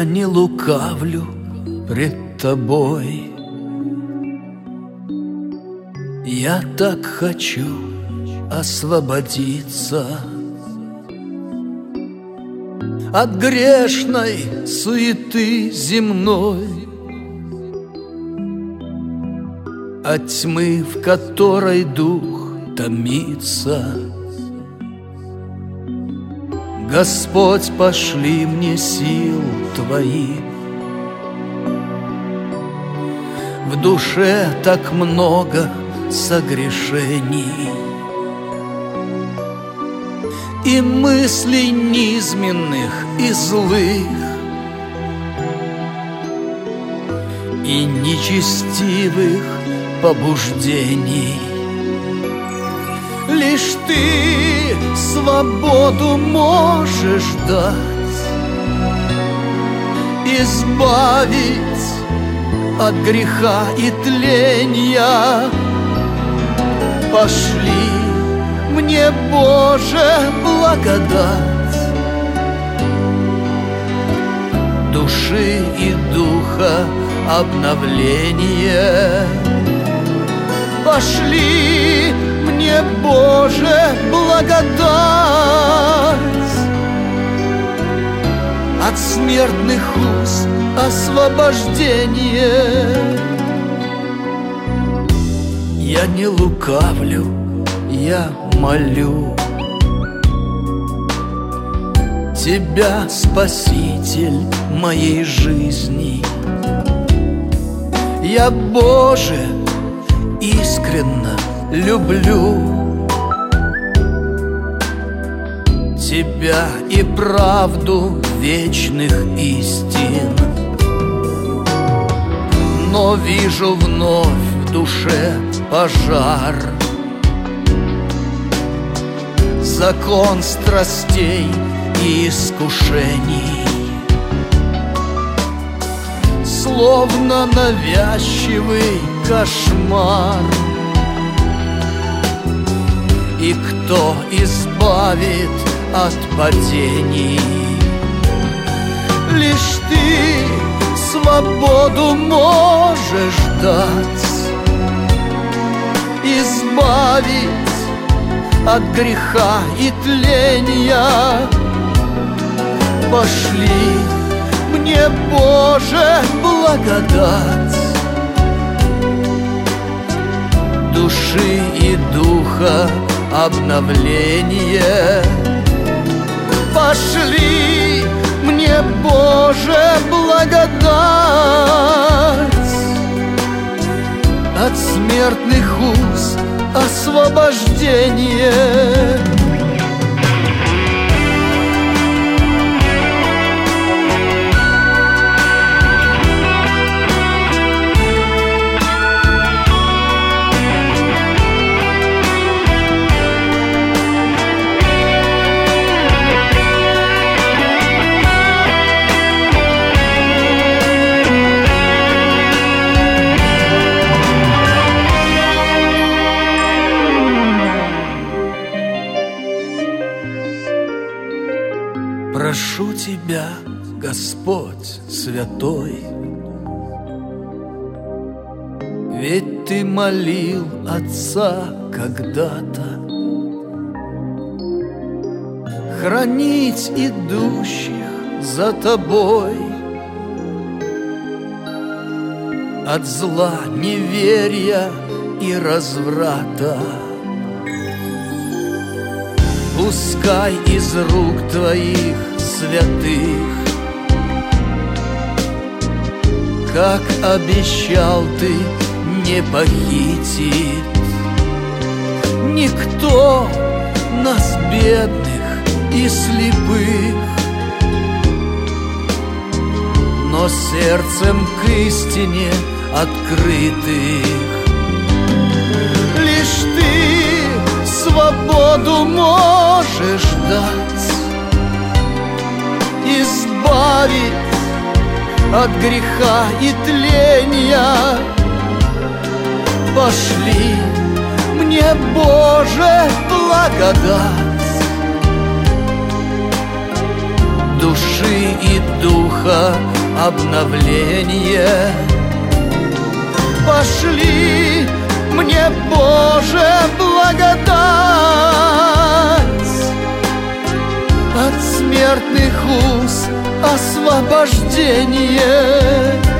не лукавлю пред тобой. Я так хочу освободиться от грешной суеты земной, от тьмы, в которой дух томится. Господь, пошли мне сил Твоих. В душе так много согрешений и мыслей низменных и злых, и нечестивых побуждений. Лишь Ты свободу можешь дать, избавить от греха и тления. Пошли мне, Боже, благодать души и духа обновление. Пошли мне, Боже, благодать от смертных уз освобождение. Я не лукавлю, я молю Тебя, Спаситель моей жизни. Я, Боже, искренно люблю Тебя и правду вечных истин, но вижу вновь в душе пожар, закон страстей и искушений, словно навязчивый кошмар. И кто избавит от падений? Лишь Ты свободу можешь дать, избавить от греха и тления. Пошли мне, Боже, благодать души и духа обновление. Пошли мне, Боже, благодать от смертных уз освобождение. Прошу Тебя, Господь святой, ведь Ты молил Отца когда-то хранить идущих за Тобой от зла, неверия и разврата. Пускай из рук Твоих святых, как обещал Ты, не похитит никто нас, бедных и слепых, но сердцем к истине открытых. Лишь Ты свободу можешь дать, избавить от греха и тления. Пошли мне, Боже, благодать души и духа обновление. Пошли мне, Боже, благодать от смертных уз освобождение.